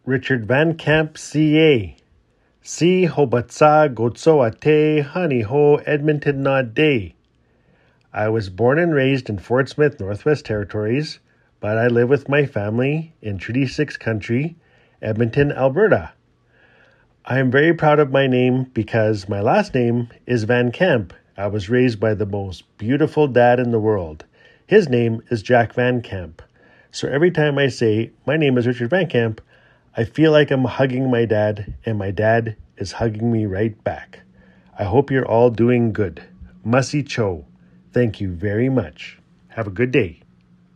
Richard Van Camp, CA. Si hobatsa gotsoate honey ho Edmonton na day. I was born and raised in Fort Smith, Northwest Territories, but I live with my family in Treaty 6 country, Edmonton, Alberta. I am very proud of my name because my last name is Van Camp. I was raised by the most beautiful dad in the world. His name is Jack Van Camp. So every time I say, my name is Richard Van Camp, I feel like I'm hugging my dad, and my dad is hugging me right back. I hope you're all doing good. Masi Cho. Thank you very much. Have a good day.